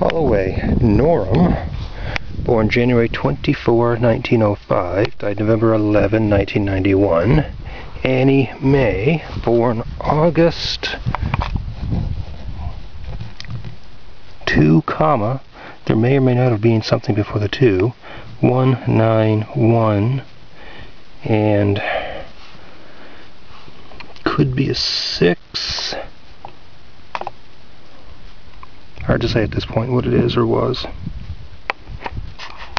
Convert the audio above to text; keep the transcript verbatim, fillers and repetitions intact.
Holloway Norum, born January twenty-fourth, nineteen oh five, died November eleventh, nineteen ninety-one. Annie May, born August two, comma, there may or may not have been something before the two, one nine one, and could be a six. Hard to say at this point what it is or was.